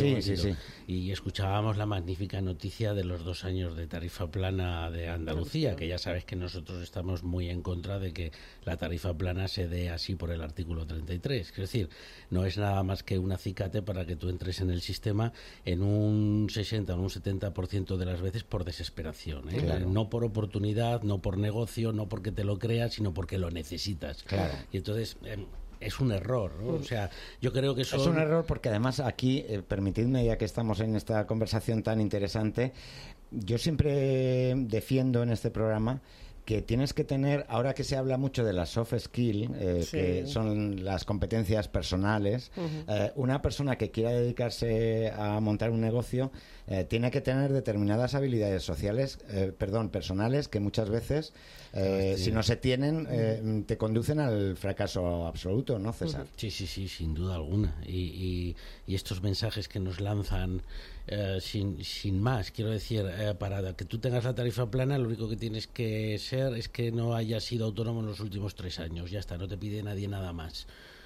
y escuchábamos la magnífica noticia de los 2 años de tarifa plana de Andalucía, que ya sabes que nosotros estamos muy en contra de que la tarifa plana se dé así por el artículo 33. Es decir, no es nada más que un acicate para que tú entres en el sistema en un 60 o un 70% de las veces por desesperación, ¿eh? Claro. No por oportunidad, no por negocio, no porque te lo creas, sino porque lo necesitas. Claro. Y entonces es un error, ¿no? O sea, yo creo que es un error porque además aquí, permitidme, ya que estamos en esta conversación tan interesante, yo siempre defiendo en este programa que tienes que tener, ahora que se habla mucho de las soft skills, que son las competencias personales, una persona que quiera dedicarse a montar un negocio tiene que tener determinadas habilidades personales, que muchas veces, si no se tienen, te conducen al fracaso absoluto, ¿no, César? Sí, sin duda alguna. Y estos mensajes que nos lanzan sin más, quiero decir, para que tú tengas la tarifa plana, lo único que tienes que ser es que no hayas sido autónomo en los últimos 3 años, ya está, no te pide nadie nada más.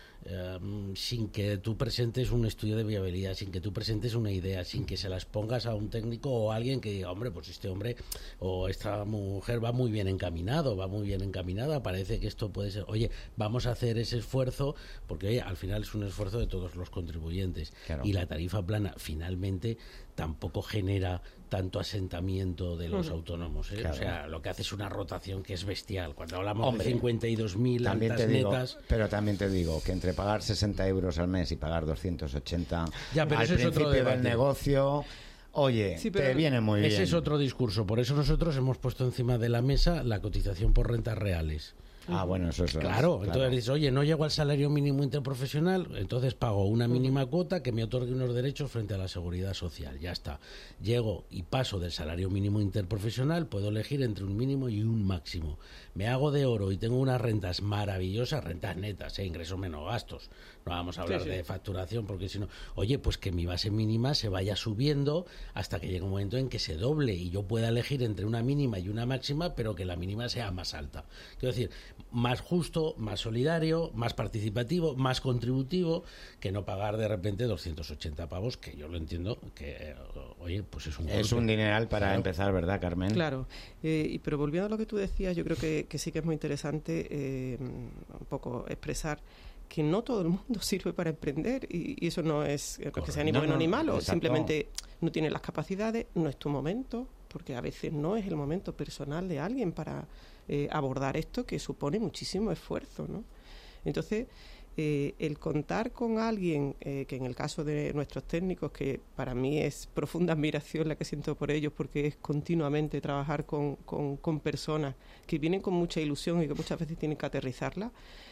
Sin que tú presentes un estudio de viabilidad, sin que tú presentes una idea, sin que se las pongas a un técnico o a alguien que diga, hombre, pues este hombre o esta mujer va muy bien encaminada, parece que esto puede ser, oye, vamos a hacer ese esfuerzo, porque oye, al final es un esfuerzo de todos los contribuyentes. Claro. Y la tarifa plana finalmente tampoco genera tanto asentamiento de los autónomos, ¿eh? Claro. O sea, lo que hace es una rotación que es bestial. Cuando hablamos de 52.000 altas netas... Pero también te digo que entre pagar 60 euros al mes y pagar 280 al principio del negocio... Oye, te viene muy bien. Ese es otro discurso. Por eso nosotros hemos puesto encima de la mesa la cotización por rentas reales. Bueno, eso es claro. Entonces dices, oye, no llego al salario mínimo interprofesional, entonces pago una mínima cuota que me otorgue unos derechos frente a la seguridad social. Ya está. Llego y paso del salario mínimo interprofesional, puedo elegir entre un mínimo y un máximo. Me hago de oro y tengo unas rentas maravillosas, rentas netas, ingresos menos gastos. No vamos a hablar de facturación porque si no, oye, pues que mi base mínima se vaya subiendo hasta que llegue un momento en que se doble y yo pueda elegir entre una mínima y una máxima, pero que la mínima sea más alta. Quiero decir, más justo, más solidario, más participativo, más contributivo, que no pagar de repente 280 pavos, que yo lo entiendo, que, oye, pues es un golpe. Es un dineral para empezar, ¿verdad, Carmen? Claro, pero volviendo a lo que tú decías, yo creo que sí que es muy interesante un poco expresar que no todo el mundo sirve para emprender y eso no es que sea ni bueno ni malo, simplemente no tienes las capacidades, no es tu momento, porque a veces no es el momento personal de alguien para abordar esto que supone muchísimo esfuerzo, ¿no? Entonces, el contar con alguien, que en el caso de nuestros técnicos, que para mí es profunda admiración la que siento por ellos, porque es continuamente trabajar con personas que vienen con mucha ilusión y que muchas veces tienen que aterrizarla,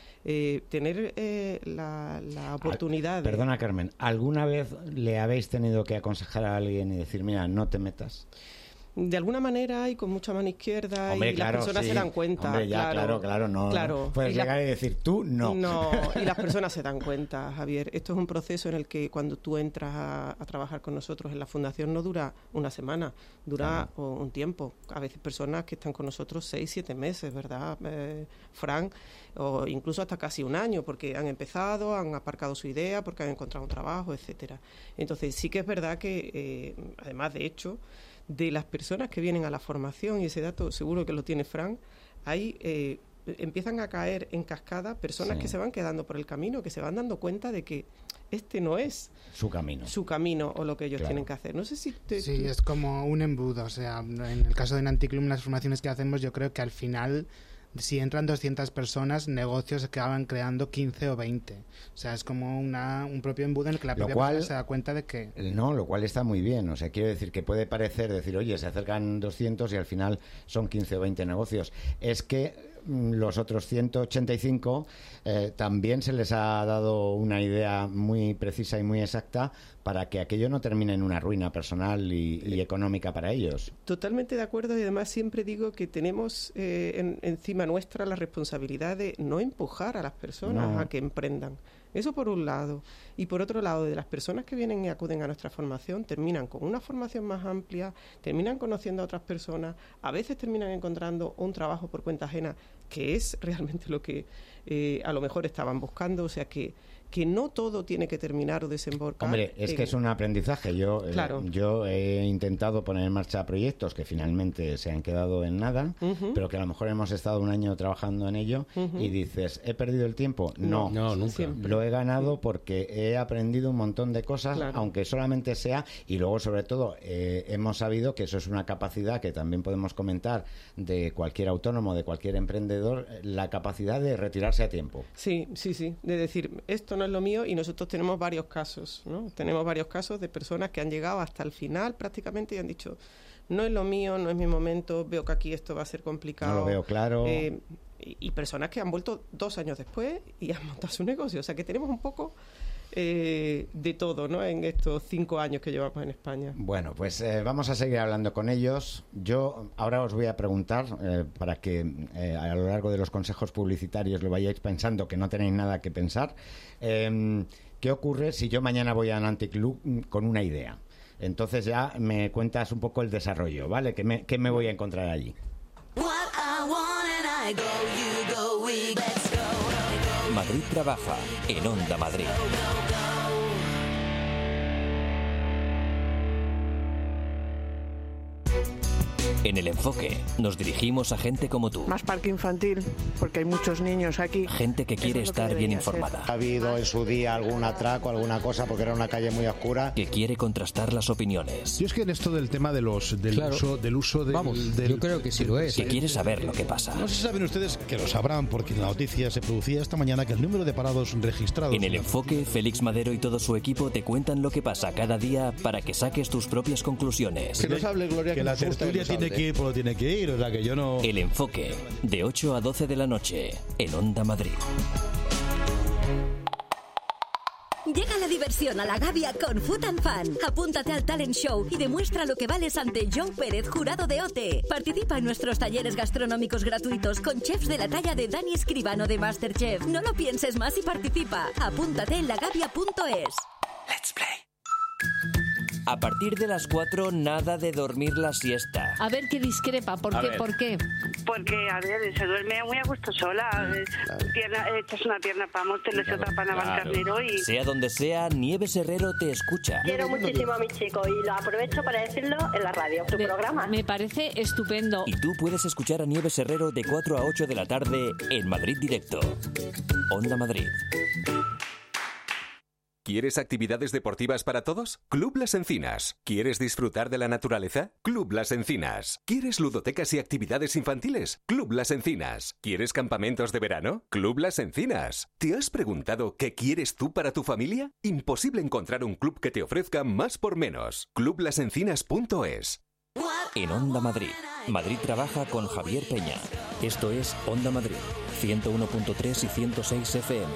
tener la oportunidad Perdona, Carmen, ¿alguna vez le habéis tenido que aconsejar a alguien y decir, mira, no te metas? De alguna manera y con mucha mano izquierda, hombre, y las personas se dan cuenta. Hombre, ya, claro, no puedes llegar y decir tú no. No, y las personas se dan cuenta, Javier. Esto es un proceso en el que cuando tú entras a trabajar con nosotros en la fundación no dura una semana, dura un tiempo. A veces personas que están con nosotros 6, 7 meses, ¿verdad, Fran? O incluso hasta casi un año, porque han empezado, han aparcado su idea, porque han encontrado un trabajo, etcétera. Entonces sí que es verdad que, además de hecho, de las personas que vienen a la formación, y ese dato seguro que lo tiene Fran, ahí empiezan a caer en cascada personas que se van quedando por el camino, que se van dando cuenta de que este no es su camino o lo que ellos tienen que hacer. No sé si es como un embudo, o sea, en el caso de Nanticlub, las formaciones que hacemos, yo creo que al final si entran 200 personas, negocios que acaban creando 15 o 20. O sea, es como un propio embudo en el que la propia persona se da cuenta de que... No, lo cual está muy bien. O sea, quiero decir que puede parecer, oye, se acercan 200 y al final son 15 o 20 negocios. Es que los otros 185 también se les ha dado una idea muy precisa y muy exacta para que aquello no termine en una ruina personal y económica para ellos. Totalmente de acuerdo, y además siempre digo que tenemos encima nuestra la responsabilidad de no empujar a las personas a que emprendan. Eso por un lado. Y por otro lado, de las personas que vienen y acuden a nuestra formación, terminan con una formación más amplia, terminan conociendo a otras personas, a veces terminan encontrando un trabajo por cuenta ajena, que es realmente lo que a lo mejor estaban buscando. O sea que no todo tiene que terminar o desembocar. Hombre, es que es un aprendizaje. Yo he intentado poner en marcha proyectos que finalmente se han quedado en nada, pero que a lo mejor hemos estado un año trabajando en ello y dices, ¿he perdido el tiempo? No, nunca. Siempre. Lo he ganado porque he aprendido un montón de cosas, aunque solamente sea, y luego sobre todo hemos sabido que eso es una capacidad que también podemos comentar de cualquier autónomo, de cualquier emprendedor, la capacidad de retirarse a tiempo. Sí, de decir, esto no es lo mío, y nosotros tenemos varios casos, ¿no? Tenemos varios casos de personas que han llegado hasta el final prácticamente y han dicho, no es lo mío, no es mi momento, veo que aquí esto va a ser complicado. No lo veo claro. Y personas que han vuelto 2 años después y han montado su negocio. O sea que tenemos un poco de todo, ¿no?, en estos 5 años que llevamos en España. Bueno, pues vamos a seguir hablando con ellos. Yo ahora os voy a preguntar, para que a lo largo de los consejos publicitarios lo vayáis pensando, que no tenéis nada que pensar, ¿qué ocurre si yo mañana voy a Nantic Club con una idea? Entonces ya me cuentas un poco el desarrollo, ¿vale? ¿Qué me voy a encontrar allí? Madrid trabaja en Onda Madrid. En El Enfoque nos dirigimos a gente como tú. Más parque infantil, porque hay muchos niños aquí. Gente que quiere estar bien informada. Ha habido en su día algún atraco, alguna cosa, porque era una calle muy oscura. Que quiere contrastar las opiniones. Yo es que en esto del tema del uso yo creo que sí lo es. Que quiere saber lo que pasa. No sé si saben ustedes, que lo sabrán, porque la noticia se producía esta mañana, que el número de parados registrados... En El Enfoque, Félix Madero y todo su equipo te cuentan lo que pasa cada día para que saques tus propias conclusiones. Que nos hable, Gloria, que la tertulia tiene que ir por lo tiene que ir, o sea que yo no... El Enfoque, de 8 a 12 de la noche, en Onda Madrid. Llega la diversión a la Gavia con Food and Fun. Apúntate al talent show y demuestra lo que vales ante Joe Pérez, jurado de OTE. Participa en nuestros talleres gastronómicos gratuitos con chefs de la talla de Dani Escribano de MasterChef. No lo pienses más y participa. Apúntate en lagavia.es. Let's play. A partir de las 4, nada de dormir la siesta. A ver qué discrepa, ¿por qué? Porque, a ver, se duerme muy a gusto sola. Echas una pierna para Móstoles y otra para Navalcarnero y... Sea donde sea, Nieves Herrero te escucha. Quiero muchísimo a mi chico y lo aprovecho para decirlo en la radio, tu programa. Me parece estupendo. Y tú puedes escuchar a Nieves Herrero de 4 a 8 de la tarde en Madrid Directo. Onda Madrid. ¿Quieres actividades deportivas para todos? Club Las Encinas. ¿Quieres disfrutar de la naturaleza? Club Las Encinas. ¿Quieres ludotecas y actividades infantiles? Club Las Encinas. ¿Quieres campamentos de verano? Club Las Encinas. ¿Te has preguntado qué quieres tú para tu familia? Imposible encontrar un club que te ofrezca más por menos. Clublasencinas.es. En Onda Madrid. Madrid trabaja con Javier Peña. Esto es Onda Madrid, 101.3 y 106 FM.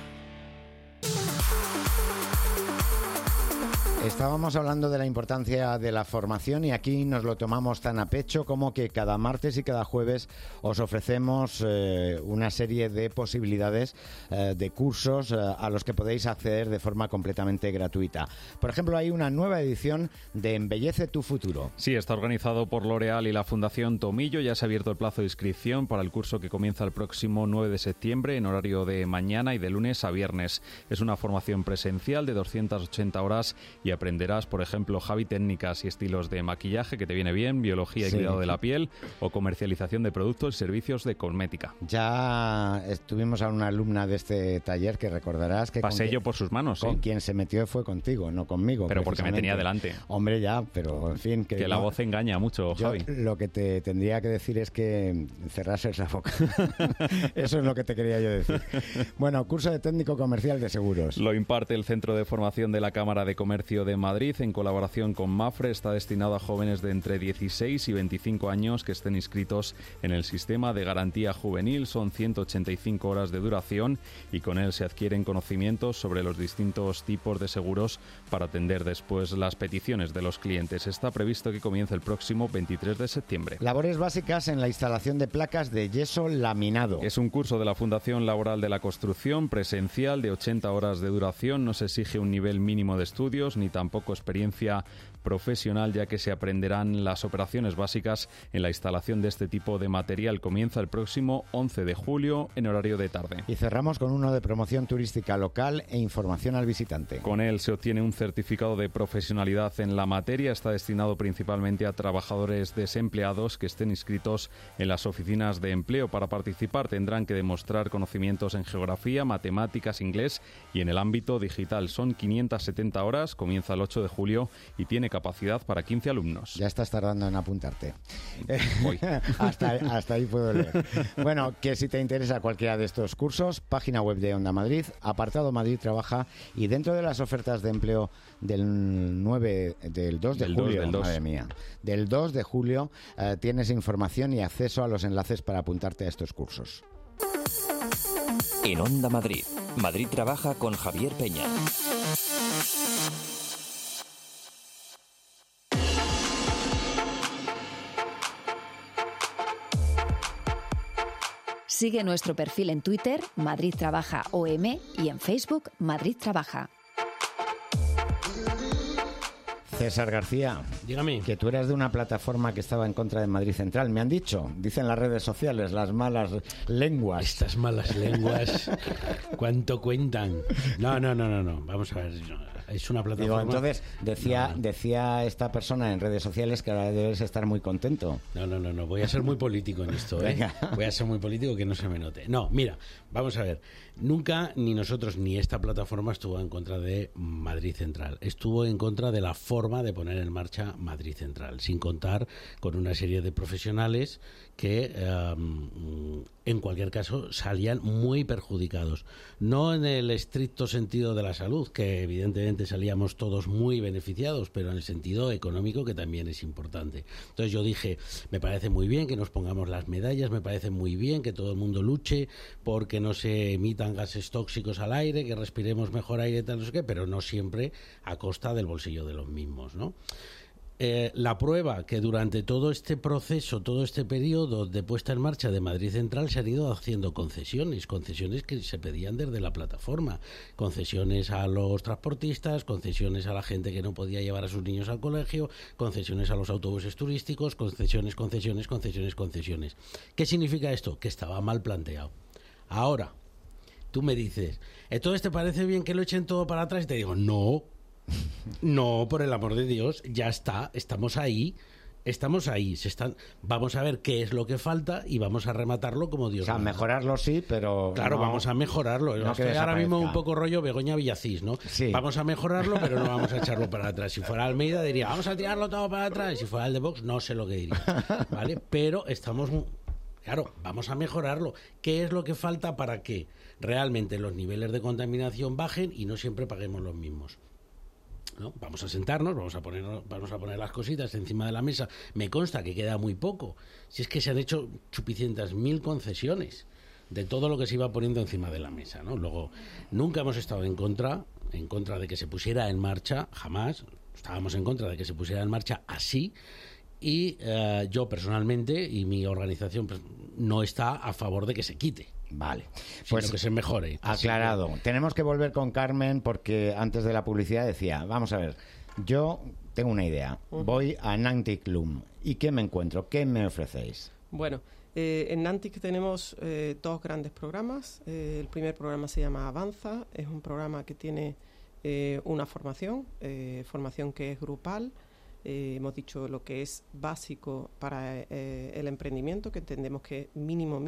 Estábamos hablando de la importancia de la formación y aquí nos lo tomamos tan a pecho como que cada martes y cada jueves os ofrecemos una serie de posibilidades de cursos a los que podéis acceder de forma completamente gratuita. Por ejemplo, hay una nueva edición de Embellece tu futuro. Sí, está organizado por L'Oréal y la Fundación Tomillo. Ya se ha abierto el plazo de inscripción para el curso que comienza el próximo 9 de septiembre en horario de mañana y de lunes a viernes. Es una formación presencial de 280 horas y aprenderás, por ejemplo, Javi, técnicas y estilos de maquillaje, que te viene bien, biología y cuidado de la piel, o comercialización de productos y servicios de cosmética. Ya estuvimos a una alumna de este taller que recordarás que... Pasé yo por sus manos, con quien se metió fue contigo, no conmigo. Pero porque me tenía delante. Hombre, ya, pero en fin... Que la voz engaña mucho, Javi. Lo que te tendría que decir es que cerrases la boca. Eso es lo que te quería yo decir. Bueno, curso de técnico comercial de seguros. Lo imparte el Centro de Formación de la Cámara de Comercio de Madrid en colaboración con Mafre. Está destinado a jóvenes de entre 16 y 25 años que estén inscritos en el sistema de garantía juvenil. Son 185 horas de duración y con él se adquieren conocimientos sobre los distintos tipos de seguros para atender después las peticiones de los clientes. Está previsto que comience el próximo 23 de septiembre. Labores básicas en la instalación de placas de yeso laminado. Es un curso de la Fundación Laboral de la Construcción, presencial, de 80 horas de duración. No se exige un nivel mínimo de estudios ni tampoco experiencia profesional, ya que se aprenderán las operaciones básicas en la instalación de este tipo de material. Comienza el próximo 11 de julio en horario de tarde. Y cerramos con uno de promoción turística local e información al visitante. Con él se obtiene un certificado de profesionalidad en la materia. Está destinado principalmente a trabajadores desempleados que estén inscritos en las oficinas de empleo. Para participar tendrán que demostrar conocimientos en geografía, matemáticas, inglés y en el ámbito digital. Son 570 horas, comienza el 8 de julio y tiene capacidad para 15 alumnos. Ya estás tardando en apuntarte. Voy. hasta ahí puedo leer. Bueno, que si te interesa cualquiera de estos cursos, página web de Onda Madrid, apartado Madrid Trabaja, y dentro de las ofertas de empleo del 2 de julio, madre mía, del 2 de julio tienes información y acceso a los enlaces para apuntarte a estos cursos. En Onda Madrid, Madrid Trabaja con Javier Peña. Sigue nuestro perfil en Twitter, Madrid Trabaja OM, y en Facebook, Madrid Trabaja. César García, dígame. Que tú eras de una plataforma que estaba en contra de Madrid Central. Me han dicho, dicen las redes sociales, las malas lenguas. Estas malas lenguas, ¿cuánto cuentan? No. Vamos a ver, es una plataforma... Digo, entonces, decía esta persona en redes sociales que ahora debes estar muy contento. No. Voy a ser muy político en esto, ¿eh? Voy a ser muy político, que no se me note. No, mira, vamos a ver. Nunca, ni nosotros, ni esta plataforma estuvo en contra de Madrid Central. Estuvo en contra de la forma de poner en marcha Madrid Central, sin contar con una serie de profesionales que, en cualquier caso, salían muy perjudicados. No en el estricto sentido de la salud, que evidentemente salíamos todos muy beneficiados, pero en el sentido económico, que también es importante. Entonces yo dije, me parece muy bien que nos pongamos las medallas, me parece muy bien que todo el mundo luche porque no se emitan gases tóxicos al aire, que respiremos mejor aire, tal, no sé qué, pero no siempre a costa del bolsillo de los mismos, ¿no? La prueba que durante todo este proceso, todo este periodo de puesta en marcha de Madrid Central se han ido haciendo concesiones que se pedían desde la plataforma, concesiones a los transportistas, concesiones a la gente que no podía llevar a sus niños al colegio, concesiones a los autobuses turísticos, concesiones. ¿Qué significa esto? Que estaba mal planteado. Ahora, tú me dices, ¿entonces te parece bien que lo echen todo para atrás? Y te digo, no, por el amor de Dios, ya está, estamos ahí, vamos a ver qué es lo que falta y vamos a rematarlo como Dios manda. Mejorarlo sí, pero... Claro, vamos a mejorarlo. No estoy ahora mismo un poco rollo Begoña Villacís, ¿no? Sí. Vamos a mejorarlo, pero no vamos a echarlo para atrás. Si fuera Almeida diría, vamos a tirarlo todo para atrás. Y si fuera el de Vox, no sé lo que diría, ¿vale? Pero estamos... Claro, vamos a mejorarlo. ¿Qué es lo que falta para que realmente los niveles de contaminación bajen y no siempre paguemos los mismos? ¿No? Vamos a sentarnos, vamos a poner las cositas encima de la mesa. Me consta que queda muy poco. Si es que se han hecho chupicientas mil concesiones de todo lo que se iba poniendo encima de la mesa, ¿no? Luego, nunca hemos estado en contra de que se pusiera en marcha, jamás. Estábamos en contra de que se pusiera en marcha así. Y yo personalmente y mi organización pues, no está a favor de que se quite. Vale, pues que se mejore. Aclarado. Tenemos que volver con Carmen porque antes de la publicidad decía, vamos a ver, yo tengo una idea, voy a Nantic Club y ¿qué me encuentro? ¿Qué me ofrecéis? Bueno, en Nantic tenemos 2 grandes programas. El primer programa se llama Avanza, es un programa que tiene una formación que es grupal. Hemos dicho lo que es básico para el emprendimiento, que entendemos que es mínimo,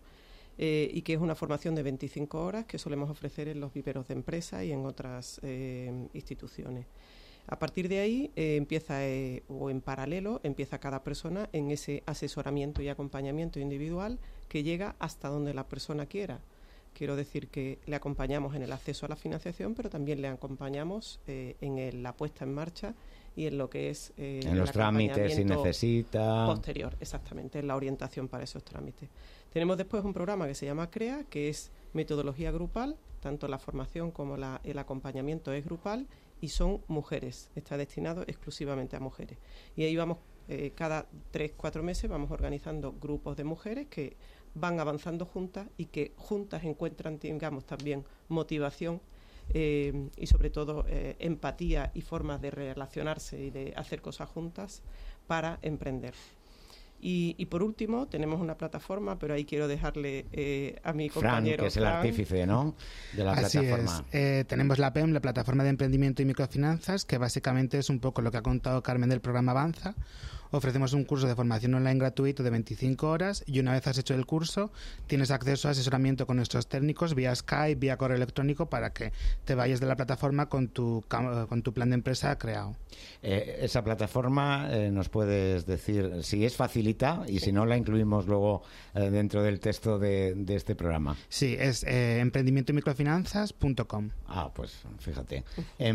y que es una formación de 25 horas que solemos ofrecer en los viveros de empresa y en otras instituciones. A partir de ahí empieza, o en paralelo, empieza cada persona en ese asesoramiento y acompañamiento individual que llega hasta donde la persona quiera. Quiero decir que le acompañamos en el acceso a la financiación, pero también le acompañamos en la puesta en marcha y en lo que es en los trámites, si necesita. Posterior, exactamente, en la orientación para esos trámites. Tenemos después un programa que se llama CREA, que es metodología grupal, tanto la formación como el acompañamiento es grupal, y son mujeres, está destinado exclusivamente a mujeres. Y ahí vamos, cada 3-4 meses vamos organizando grupos de mujeres que van avanzando juntas y que juntas encuentran, digamos, también motivación y sobre todo empatía y formas de relacionarse y de hacer cosas juntas para emprender. Y por último tenemos una plataforma, pero ahí quiero dejarle a mi compañero Fran, que es el artífice, ¿no?, de la plataforma. Tenemos la PEM, la Plataforma de Emprendimiento y Microfinanzas, que básicamente es un poco lo que ha contado Carmen del programa Avanza. Ofrecemos un curso de formación online gratuito de 25 horas y una vez has hecho el curso tienes acceso a asesoramiento con nuestros técnicos vía Skype, vía correo electrónico, para que te vayas de la plataforma con tu plan de empresa creado. Esa plataforma, nos puedes decir si es facilita y si no la incluimos luego dentro del texto de este programa. Sí, es emprendimientomicrofinanzas.com. Pues fíjate,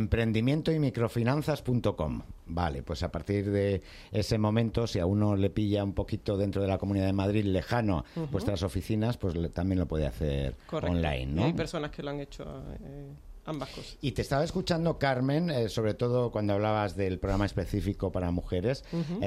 emprendimientomicrofinanzas.com. Vale, pues a partir de ese momento, si a uno le pilla un poquito dentro de la Comunidad de Madrid, lejano vuestras oficinas, pues también lo puede hacer online, ¿no? Y hay personas que lo han hecho ambas cosas. Y te estaba escuchando, Carmen, sobre todo cuando hablabas del programa específico para mujeres.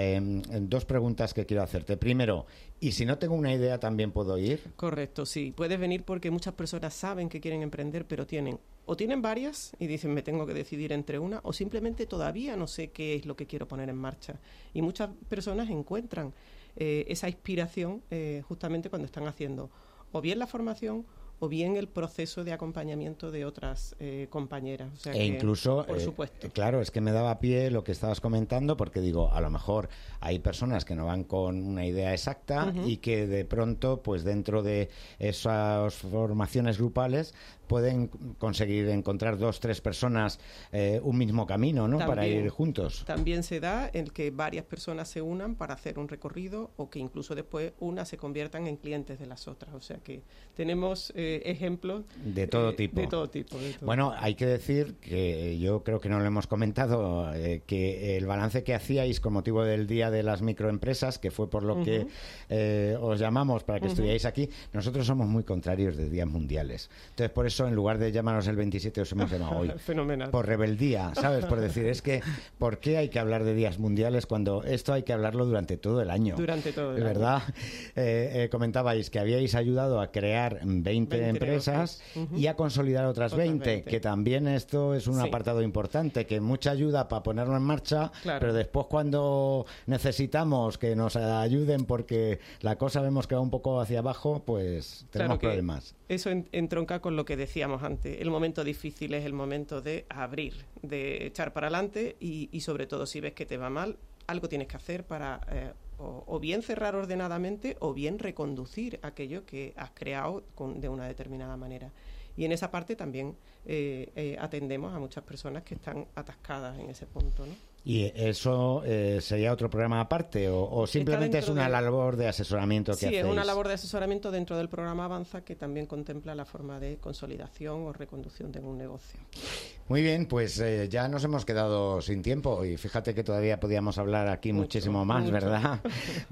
Dos preguntas que quiero hacerte. Primero, ¿y si no tengo una idea también puedo ir? Correcto, sí. Puedes venir porque muchas personas saben que quieren emprender, pero tienen varias y dicen me tengo que decidir entre una, o simplemente todavía no sé qué es lo que quiero poner en marcha. Y muchas personas encuentran esa inspiración justamente cuando están haciendo o bien la formación o bien el proceso de acompañamiento de otras compañeras. O sea incluso, por supuesto. Claro, es que me daba pie lo que estabas comentando, porque digo, a lo mejor hay personas que no van con una idea exacta y que de pronto, pues dentro de esas formaciones grupales, pueden conseguir encontrar 2-3 personas un mismo camino, ¿no? También, para ir juntos. También se da el que varias personas se unan para hacer un recorrido o que incluso después unas se conviertan en clientes de las otras. O sea que tenemos ejemplos de todo tipo. De todo tipo. Bueno, hay que decir que yo creo que no lo hemos comentado, que el balance que hacíais con motivo del Día de las Microempresas, que fue por lo que os llamamos para que estuvierais aquí, nosotros somos muy contrarios de días mundiales. Entonces, por eso, en lugar de llamarnos el 27, os hemos llamado hoy. Fenomenal. Por rebeldía, ¿sabes? Por decir, es que, ¿por qué hay que hablar de días mundiales cuando esto hay que hablarlo durante todo el año? Durante todo el ¿verdad? año. Comentabais que habíais ayudado a crear 20 empresas y a consolidar otras 20, que también esto es un apartado importante, que mucha ayuda para ponerlo en marcha, pero después cuando necesitamos que nos ayuden porque la cosa vemos que va un poco hacia abajo, pues tenemos problemas. Eso entronca con lo que decíamos antes. El momento difícil es el momento de abrir, de echar para adelante y sobre todo si ves que te va mal, algo tienes que hacer para o bien cerrar ordenadamente o bien reconducir aquello que has creado de una determinada manera. Y en esa parte también atendemos a muchas personas que están atascadas en ese punto, ¿no? ¿Y eso sería otro programa aparte o simplemente es una labor de asesoramiento que hacéis? Sí, es una labor de asesoramiento dentro del programa Avanza, que también contempla la forma de consolidación o reconducción de un negocio. Muy bien, pues ya nos hemos quedado sin tiempo y fíjate que todavía podíamos hablar aquí muchísimo más, ¿verdad?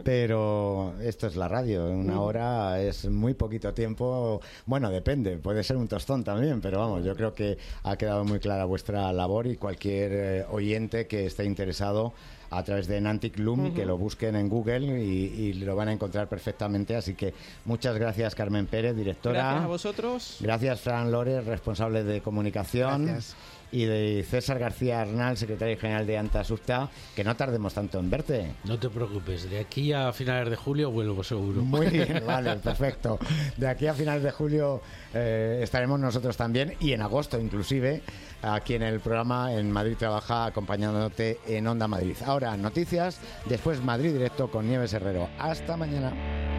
Pero esto es la radio, una hora es muy poquito tiempo. Bueno, depende, puede ser un tostón también, pero vamos, yo creo que ha quedado muy clara vuestra labor y cualquier oyente que esté interesado a través de Nantic Loom, que lo busquen en Google y lo van a encontrar perfectamente. Así que muchas gracias, Carmen Pérez, directora. Gracias a vosotros. Gracias, Fran Lores, responsable de comunicación. Gracias. Y de César García Arnal, secretario general de Antasufta, que no tardemos tanto en verte. No te preocupes, de aquí a finales de julio vuelvo seguro. Muy bien, vale, perfecto. De aquí a finales de julio estaremos nosotros también, y en agosto inclusive, aquí en el programa en Madrid Trabaja, acompañándote en Onda Madrid. Ahora noticias, después Madrid Directo con Nieves Herrero. Hasta mañana.